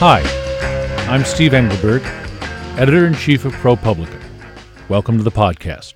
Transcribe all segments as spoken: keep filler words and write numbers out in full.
Hi, I'm Steve Engelberg, Editor-in-Chief of ProPublica. Welcome to the podcast.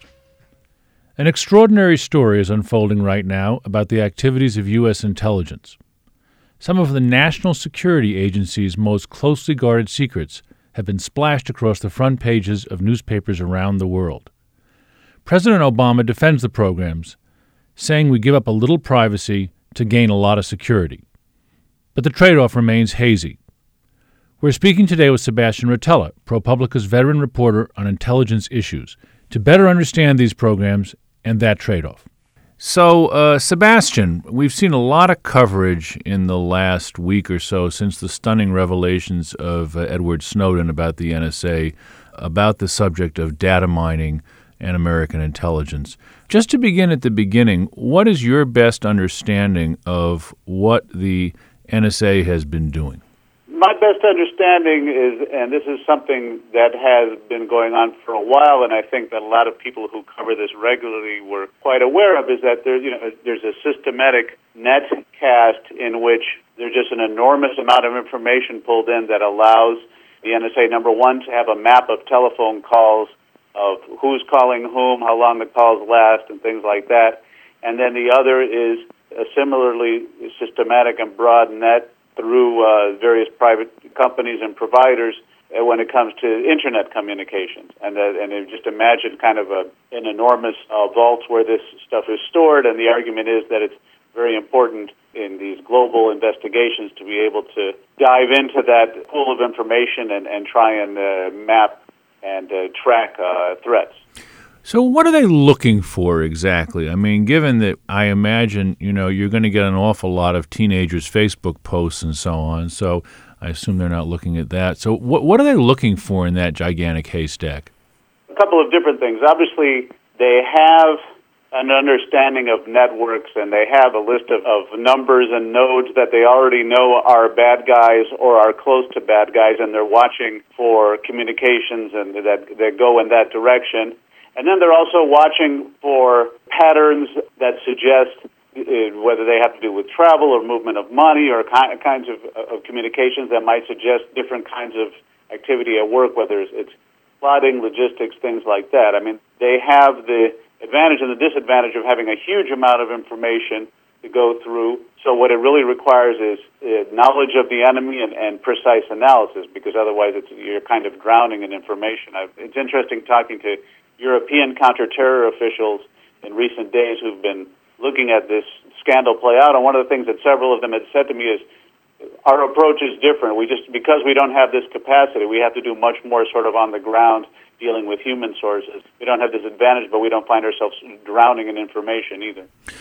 An extraordinary story is unfolding right now about the activities of U S intelligence. Some of the National Security Agency's most closely guarded secrets have been splashed across the front pages of newspapers around the world. President Obama defends the programs, saying we give up a little privacy to gain a lot of security. But the trade-off remains hazy. We're speaking today with Sebastian Rotella, ProPublica's veteran reporter on intelligence issues, to better understand these programs and that trade-off. So, uh, Sebastian, we've seen a lot of coverage in the last week or so since the stunning revelations of uh, Edward Snowden about the N S A, about the subject of data mining and American intelligence. Just to begin at the beginning, what is your best understanding of what the N S A has been doing? My best understanding is, and this is something that has been going on for a while, and I think that a lot of people who cover this regularly were quite aware of, is that there, you know, there's a systematic net cast in which there's just an enormous amount of information pulled in that allows the N S A, number one, to have a map of telephone calls, of who's calling whom, how long the calls last, and things like that. And then the other is a similarly systematic and broad net through uh, various private companies and providers uh, when it comes to Internet communications. And uh, and you just imagine kind of a, an enormous uh, vault where this stuff is stored, and the argument is that it's very important in these global investigations to be able to dive into that pool of information and, and try and uh, map and uh, track uh, threats. So what are they looking for exactly? I mean, given that I imagine, you know, you're going to get an awful lot of teenagers' Facebook posts and so on, so I assume they're not looking at that. So what what are they looking for in that gigantic haystack? A couple of different things. Obviously, they have an understanding of networks, and they have a list of, of numbers and nodes that they already know are bad guys or are close to bad guys, and they're watching for communications and that, that go in that direction. And then they're also watching for patterns that suggest uh, whether they have to do with travel or movement of money or ki- kinds of, of communications that might suggest different kinds of activity at work, whether it's, it's plotting, logistics, things like that. I mean, they have the advantage and the disadvantage of having a huge amount of information to go through. So what it really requires is uh, knowledge of the enemy and, and precise analysis, because otherwise it's, you're kind of drowning in information. I've, it's interesting talking to European counter-terror officials in recent days who've been looking at this scandal play out, and one of the things that several of them had said to me is, our approach is different. We just, because we don't have this capacity, we have to do much more sort of on the ground dealing with human sources. We don't have this advantage, but we don't find ourselves drowning in information either.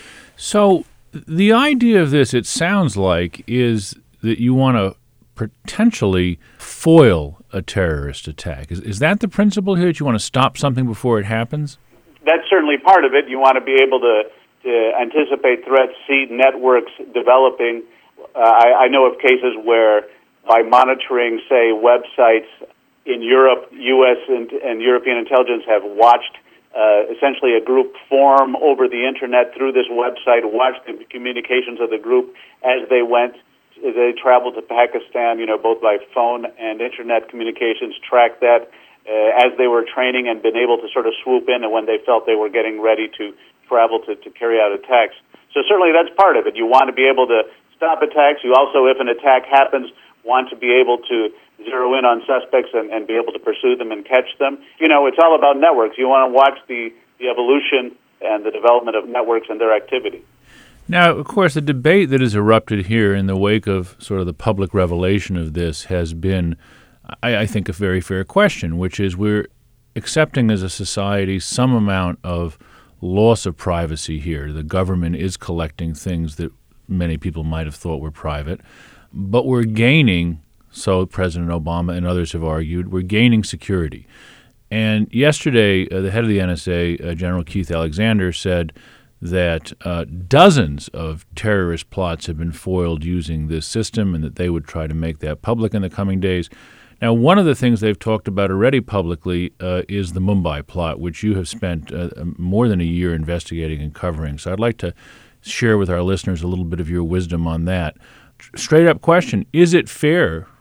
So the idea of this, it sounds like, is that you want to potentially foil a terrorist attack. Is, is that the principle here, that you want to stop something before it happens? That's certainly part of it. You want to be able to, to anticipate threats, see networks developing. Uh, I, I know of cases where by monitoring, say, websites in Europe, U S and, and European intelligence have watched uh, essentially a group form over the Internet through this website, watched the communications of the group as they went. They traveled to Pakistan, you know, both by phone and Internet communications, tracked that uh, as they were training and been able to sort of swoop in and when they felt they were getting ready to travel to, to carry out attacks. So certainly that's part of it. You want to be able to stop attacks. You also, if an attack happens, want to be able to zero in on suspects and, and be able to pursue them and catch them. You know, it's all about networks. You want to watch the, the evolution and the development of networks and their activity. Now, of course, the debate that has erupted here in the wake of sort of the public revelation of this has been, I, I think, a very fair question, which is we're accepting as a society some amount of loss of privacy here. The government is collecting things that many people might have thought were private, but we're gaining, so President Obama and others have argued, we're gaining security. And yesterday, uh, the head of the N S A, uh, General Keith Alexander, said that uh, dozens of terrorist plots have been foiled using this system and that they would try to make that public in the coming days. Now, one of the things they've talked about already publicly uh, is the Mumbai plot, which you have spent uh, more than a year investigating and covering. So I'd like to share with our listeners a little bit of your wisdom on that. Straight up question, is it fair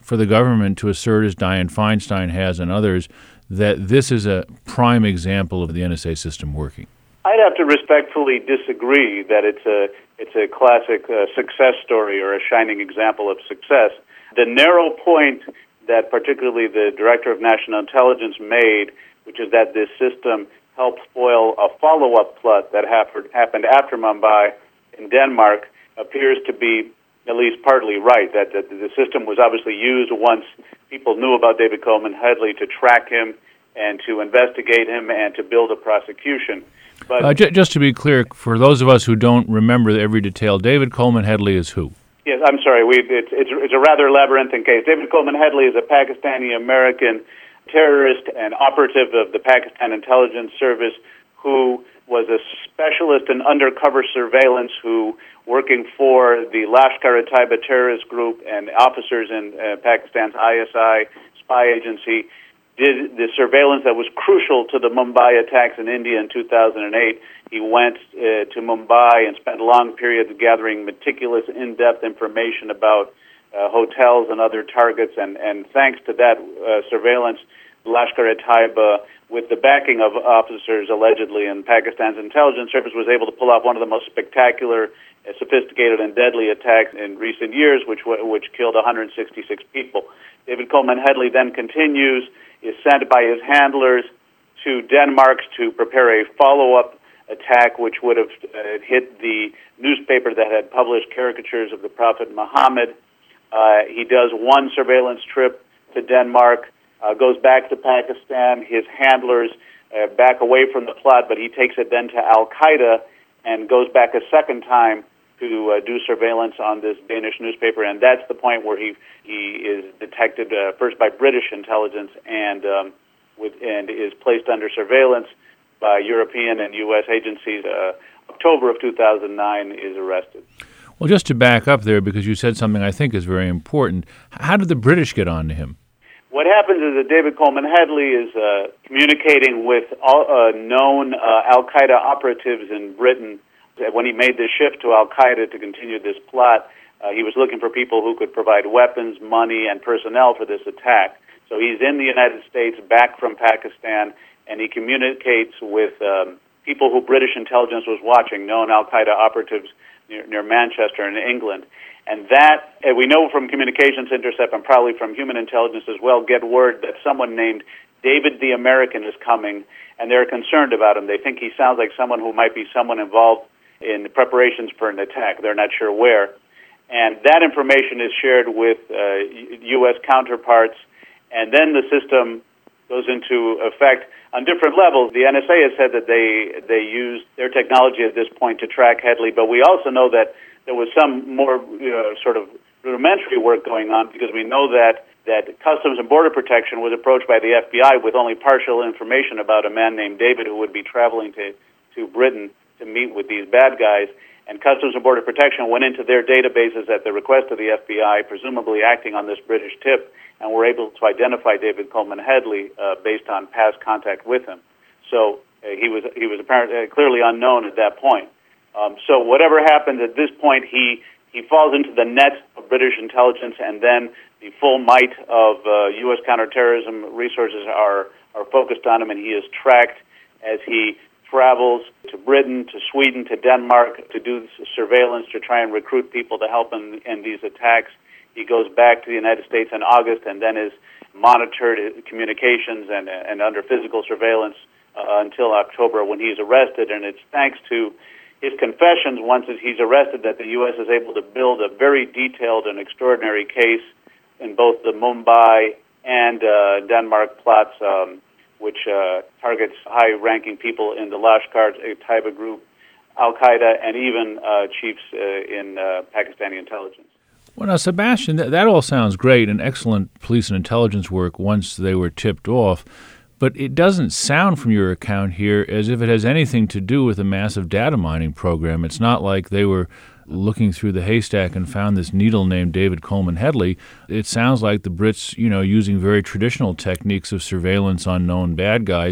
for the government to assert, as Dianne Feinstein has and others, that this is a prime example of the N S A system working? I'd have to respectfully disagree that it's a it's a classic uh, success story or a shining example of success. The narrow point that particularly the Director of National Intelligence made, which is that this system helped foil a follow-up plot that happened after Mumbai in Denmark, appears to be at least partly right, that, that the system was obviously used once people knew about David Coleman Headley to track him and to investigate him and to build a prosecution. But uh, j- just to be clear, for those of us who don't remember every detail, David Coleman Headley is who? Yes, I'm sorry. We, it's, it's, it's a rather labyrinthine case. David Coleman Headley is a Pakistani-American terrorist and operative of the Pakistan Intelligence Service who was a specialist in undercover surveillance who, working for the Lashkar-e-Taiba terrorist group and officers in uh, Pakistan's I S I spy agency, did the surveillance that was crucial to the Mumbai attacks in India in two thousand eight. He went uh, to Mumbai and spent long periods gathering meticulous, in-depth information about uh, hotels and other targets, and, and thanks to that uh, surveillance, Lashkar-e-Taiba, with the backing of officers allegedly in Pakistan's intelligence service, was able to pull off one of the most spectacular, uh, sophisticated, and deadly attacks in recent years, which which killed one hundred sixty-six people. David Coleman Headley then continues, is sent by his handlers to Denmark to prepare a follow-up attack, which would have uh, hit the newspaper that had published caricatures of the Prophet Muhammad. Uh, he does one surveillance trip to Denmark, uh, goes back to Pakistan. His handlers uh, back away from the plot, but he takes it then to Al-Qaeda and goes back a second time to uh, do surveillance on this Danish newspaper, and that's the point where he he is detected uh, first by British intelligence and um, with and is placed under surveillance by European and U S agencies. Uh, October of two thousand nine is arrested. Well, just to back up there, because you said something I think is very important, how did the British get on to him? What happens is that David Coleman Headley is uh, communicating with all uh, known uh, Al-Qaeda operatives in Britain. When he made the shift to Al-Qaeda to continue this plot, uh, he was looking for people who could provide weapons, money, and personnel for this attack. So he's in the United States, back from Pakistan, and he communicates with um, people who British intelligence was watching, known Al-Qaeda operatives near, near Manchester in England. And that, uh, we know from communications intercept and probably from human intelligence as well, get word that someone named David the American is coming, and they're concerned about him. They think he sounds like someone who might be someone involved in the preparations for an attack. They're not sure where. And that information is shared with uh, U S counterparts, and then the system goes into effect on different levels. The N S A has said that they they used their technology at this point to track Headley, but we also know that there was some more uh, sort of rudimentary work going on, because we know that, that Customs and Border Protection was approached by the F B I with only partial information about a man named David who would be traveling to, to Britain to meet with these bad guys, and Customs and Border Protection went into their databases at the request of the F B I, presumably acting on this British tip, and were able to identify David Coleman Headley uh, based on past contact with him. So uh, he was he was apparently uh, clearly unknown at that point. Um, so whatever happened at this point, he he falls into the net of British intelligence, and then the full might of uh, U S counterterrorism resources are are focused on him, and he is tracked as he travels to Britain, to Sweden, to Denmark to do surveillance to try and recruit people to help in, in these attacks. He goes back to the United States in August and then is monitored communications and, and under physical surveillance uh, until October, when he's arrested. And it's thanks to his confessions once he's arrested that the U S is able to build a very detailed and extraordinary case in both the Mumbai and uh, Denmark plots, um, which uh, targets high-ranking people in the Lashkar-e-Taiba group, Al-Qaeda, and even uh, chiefs uh, in uh, Pakistani intelligence. Well, now, Sebastian, that, that all sounds great and excellent police and intelligence work once they were tipped off, but it doesn't sound from your account here as if it has anything to do with a massive data mining program. It's not like they were looking through the haystack and found this needle named David Coleman Headley. It sounds like the Brits, you know, using very traditional techniques of surveillance on known bad guys,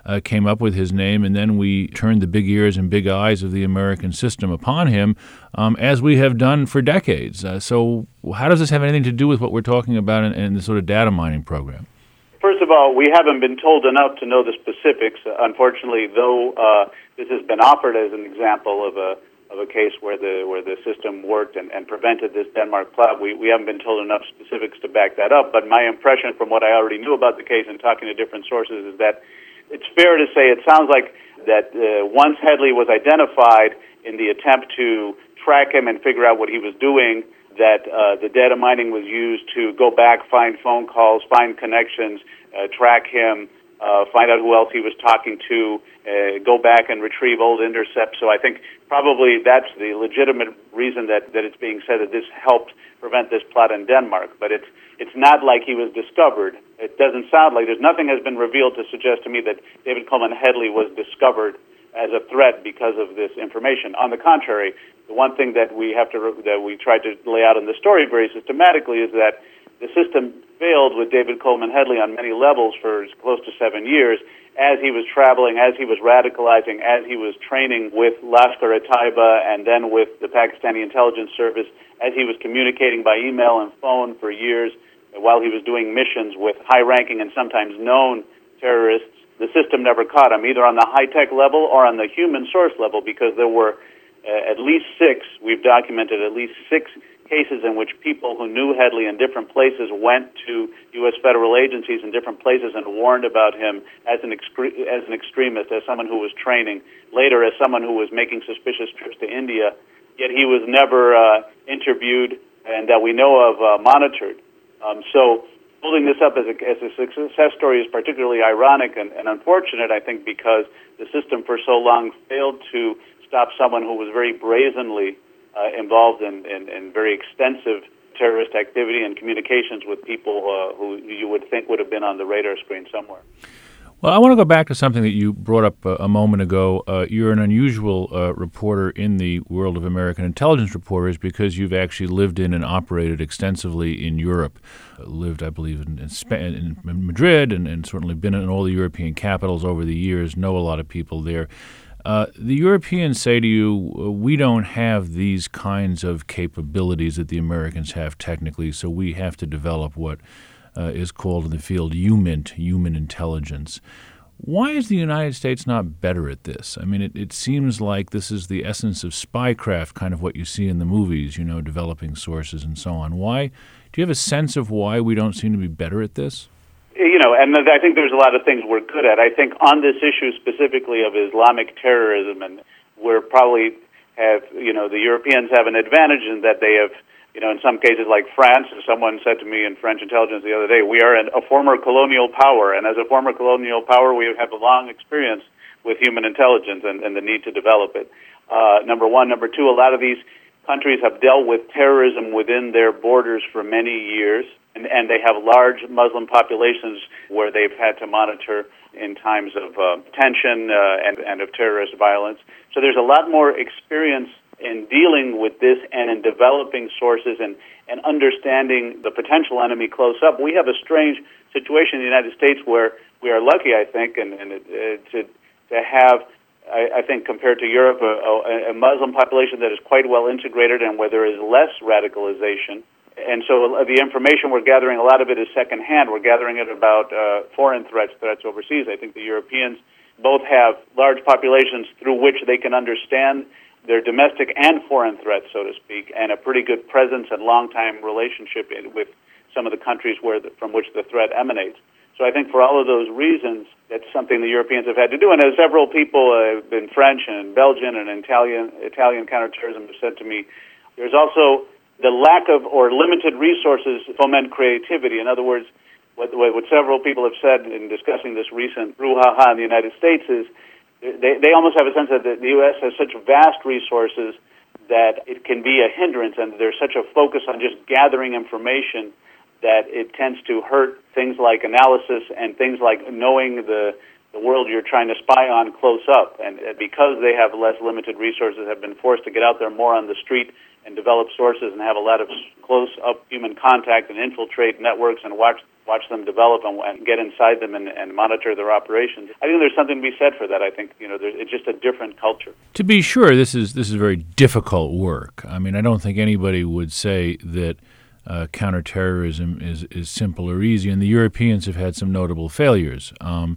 uh, came up with his name, and then we turned the big ears and big eyes of the American system upon him, um, as we have done for decades. Uh, so how does this have anything to do with what we're talking about in, in the sort of data mining program? First of all, we haven't been told enough to know the specifics. Unfortunately, though, uh, this has been offered as an example of a of a case where the where the system worked and, and prevented this Denmark plot. We we haven't been told enough specifics to back that up. But my impression from what I already knew about the case and talking to different sources is that it's fair to say it sounds like that uh, once Headley was identified in the attempt to track him and figure out what he was doing, that uh, the data mining was used to go back, find phone calls, find connections, uh, track him, uh, find out who else he was talking to, uh, go back and retrieve old intercepts. So I think probably that's the legitimate reason that, that it's being said that this helped prevent this plot in Denmark. But it's it's not like he was discovered. It doesn't sound like there's nothing has been revealed to suggest to me that David Coleman Headley was discovered as a threat because of this information. On the contrary, the one thing that we have to that we tried to lay out in the story very systematically is that the system failed with David Coleman Headley on many levels for close to seven years as he was traveling, as he was radicalizing, as he was training with Lashkar-e-Taiba and then with the Pakistani intelligence service, as he was communicating by email and phone for years while he was doing missions with high-ranking and sometimes known terrorists. The system never caught him, either on the high-tech level or on the human source level, because there were uh, at least six, we've documented at least six cases in which people who knew Headley in different places went to U S federal agencies in different places and warned about him as an excre- as an extremist, as someone who was training, later as someone who was making suspicious trips to India, yet he was never uh, interviewed and that we know of uh, monitored. Um, so holding this up as a, as a success story is particularly ironic and, and unfortunate, I think, because the system for so long failed to stop someone who was very brazenly uh, involved in, in, in very extensive terrorist activity and communications with people uh, who you would think would have been on the radar screen somewhere. Well, I want to go back to something that you brought up uh, a moment ago. Uh, you're an unusual uh, reporter in the world of American intelligence reporters because you've actually lived in and operated extensively in Europe. Uh, lived, I believe, in, in, Sp- in Madrid and, and certainly been in all the European capitals over the years, know a lot of people there. Uh, the Europeans say to you, uh, we don't have these kinds of capabilities that the Americans have technically, so we have to develop what Uh, is called in the field HUMINT, human intelligence. Why is the United States not better at this? I mean, it, it seems like this is the essence of spycraft, kind of what you see in the movies, you know, developing sources and so on. Why? Do you have a sense of why we don't seem to be better at this? You know, and I think there's a lot of things we're good at. I think on this issue specifically of Islamic terrorism, and we're probably have, you know, the Europeans have an advantage in that they have, you know, in some cases like France, someone said to me in French intelligence the other day, we are an, a former colonial power, and as a former colonial power, we have a long experience with human intelligence and, and the need to develop it. Uh, number one. Number two, a lot of these countries have dealt with terrorism within their borders for many years, and, and they have large Muslim populations where they've had to monitor in times of uh, tension uh, and, and of terrorist violence. So there's a lot more experience in dealing with this and in developing sources and, and understanding the potential enemy close up. We have a strange situation in the United States where we are lucky, I think, and, and uh, to to have, I, I think, compared to Europe, a, a Muslim population that is quite well integrated and where there is less radicalization. And so the information we're gathering, a lot of it is secondhand. We're gathering it about uh, foreign threats, threats overseas. I think the Europeans both have large populations through which they can understand their domestic and foreign threats, so to speak, and a pretty good presence and long-time relationship in, with some of the countries where the, from which the threat emanates. So I think for all of those reasons, that's something the Europeans have had to do. And as several people uh, in French and Belgian and Italian, Italian counterterrorism have said to me, there's also the lack of or limited resources foment creativity. In other words, what, what several people have said in discussing this recent brouhaha in the United States is They, they almost have a sense that the U S has such vast resources that it can be a hindrance, and there's such a focus on just gathering information that it tends to hurt things like analysis and things like knowing the the world you're trying to spy on close up. And because they have less limited resources, have been forced to get out there more on the street and develop sources and have a lot of close-up human contact and infiltrate networks and watch watch them develop and, and get inside them and, and monitor their operations. I think there's something to be said for that. I think, you know, there's, it's just a different culture. To be sure, this is this is very difficult work. I mean, I don't think anybody would say that uh, counterterrorism is, is simple or easy, and the Europeans have had some notable failures. Um,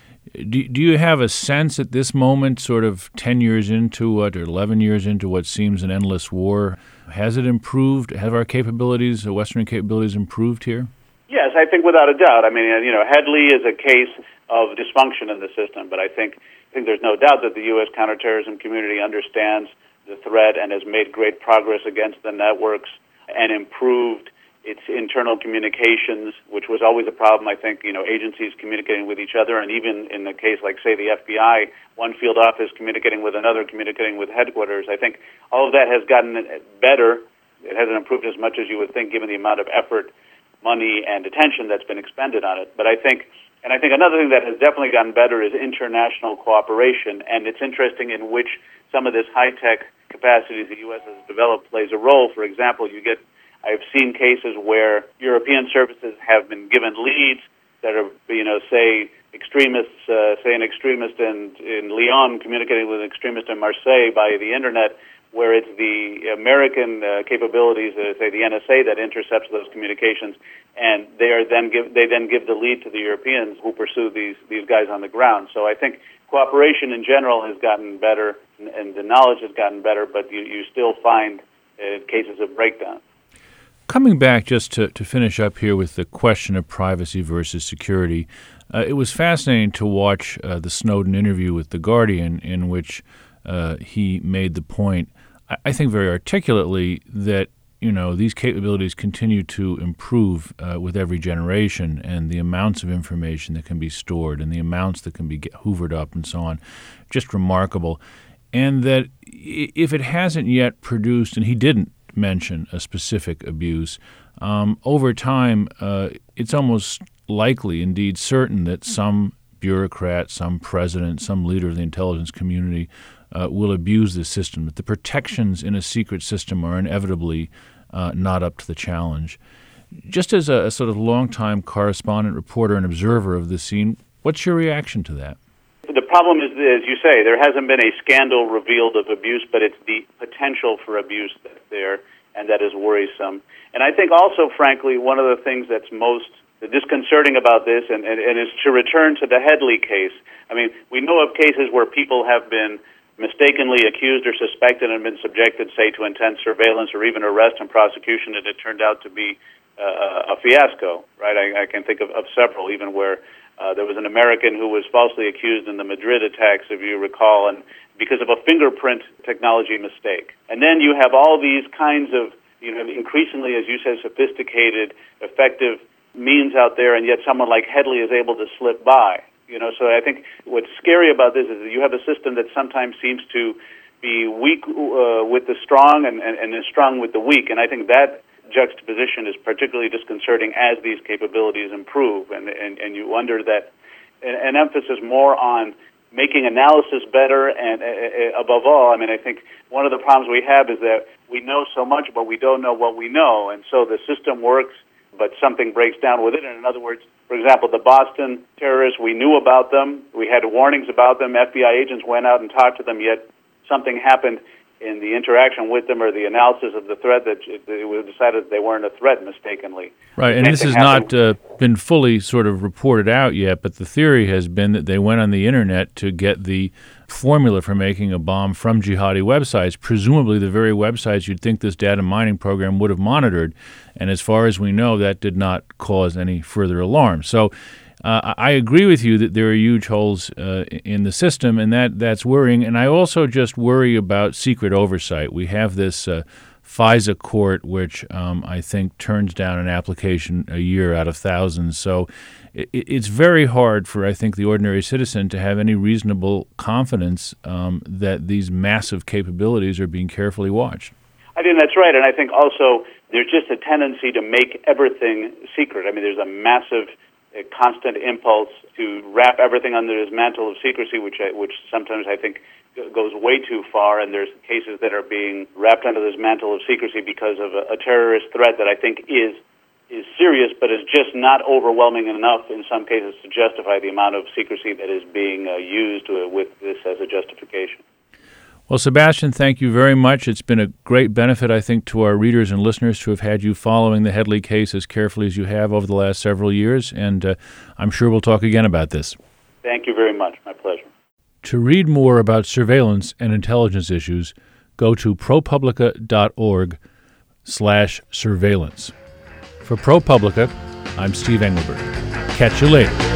do, do you have a sense at this moment, sort of ten years into it or eleven years into what seems an endless war, has it improved? Have our capabilities, the Western capabilities, improved here? Yes, I think without a doubt. I mean, you know, Headley is a case of dysfunction in the system, but I think I think there's no doubt that the U S counterterrorism community understands the threat and has made great progress against the networks and improved its internal communications, which was always a problem. I think, you know, agencies communicating with each other, and even in the case like, say, the F B I, one field office communicating with another, communicating with headquarters. I think all of that has gotten better. It hasn't improved as much as you would think, given the amount of effort, money, and attention that's been expended on it. But I think, and I think another thing that has definitely gotten better is international cooperation, and it's interesting in which some of this high-tech capacities the U S has developed plays a role. For example, you get, I've seen cases where European services have been given leads that are, you know, say extremists, uh, say an extremist in, in Lyon communicating with an extremist in Marseille by the internet, where it's the American uh, capabilities, uh, say the N S A, that intercepts those communications, and they are then give they then give the lead to the Europeans who pursue these these guys on the ground. So I think cooperation in general has gotten better, and, and the knowledge has gotten better, but you, you still find uh, cases of breakdown. Coming back just to, to finish up here with the question of privacy versus security, uh, it was fascinating to watch uh, the Snowden interview with The Guardian, in which uh, he made the point, I, I think very articulately, that you know these capabilities continue to improve uh, with every generation, and the amounts of information that can be stored and the amounts that can be get hoovered up and so on, just remarkable. And that if it hasn't yet produced, and he didn't mention a specific abuse, um, over time, uh, it's almost likely, indeed certain, that some bureaucrat, some president, some leader of the intelligence community uh, will abuse the system, that the protections in a secret system are inevitably uh, not up to the challenge. Just as a, a sort of longtime correspondent, reporter, and observer of the scene, what's your reaction to that? The problem is, as you say, there hasn't been a scandal revealed of abuse, but it's the potential for abuse that's there, and that is worrisome. And I think also, frankly, one of the things that's most disconcerting about this, and, and, and is to return to the Headley case. I mean, we know of cases where people have been mistakenly accused or suspected and been subjected, say, to intense surveillance or even arrest and prosecution, and it turned out to be uh, a fiasco, right? I, I can think of, of several, even where Uh, there was an American who was falsely accused in the Madrid attacks, if you recall, and because of a fingerprint technology mistake. And then you have all these kinds of, you know, increasingly, as you said, sophisticated, effective means out there, and yet someone like Headley is able to slip by. You know, so I think what's scary about this is that you have a system that sometimes seems to be weak uh, with the strong and, and, and is strong with the weak, and I think that juxtaposition is particularly disconcerting as these capabilities improve, and and, and you wonder that an, an emphasis more on making analysis better, and uh, above all, I mean, I think one of the problems we have is that we know so much, but we don't know what we know, and so the system works, but something breaks down with it. And in other words, for example, the Boston terrorists, we knew about them, we had warnings about them, F B I agents went out and talked to them, yet something happened in the interaction with them or the analysis of the threat that it was decided they weren't a threat mistakenly. Right, and this has not uh, been fully sort of reported out yet, but the theory has been that they went on the internet to get the formula for making a bomb from jihadi websites, presumably the very websites you'd think this data mining program would have monitored, and as far as we know, that did not cause any further alarm. So Uh, I agree with you that there are huge holes uh, in the system, and that, that's worrying. And I also just worry about secret oversight. We have this uh, FISA court, which um, I think turns down an application a year out of thousands. So it, it's very hard for, I think, the ordinary citizen to have any reasonable confidence um, that these massive capabilities are being carefully watched. I think that's right, and I think also there's just a tendency to make everything secret. I mean, there's a massive a constant impulse to wrap everything under this mantle of secrecy, which I, which sometimes I think goes way too far, and there's cases that are being wrapped under this mantle of secrecy because of a, a terrorist threat that I think is is serious, but is just not overwhelming enough in some cases to justify the amount of secrecy that is being uh, used uh, with this as a justification. Well, Sebastian, thank you very much. It's been a great benefit, I think, to our readers and listeners to have had you following the Headley case as carefully as you have over the last several years, and uh, I'm sure we'll talk again about this. Thank you very much. My pleasure. To read more about surveillance and intelligence issues, go to propublica.org slash surveillance. For ProPublica, I'm Steve Engelberg. Catch you later.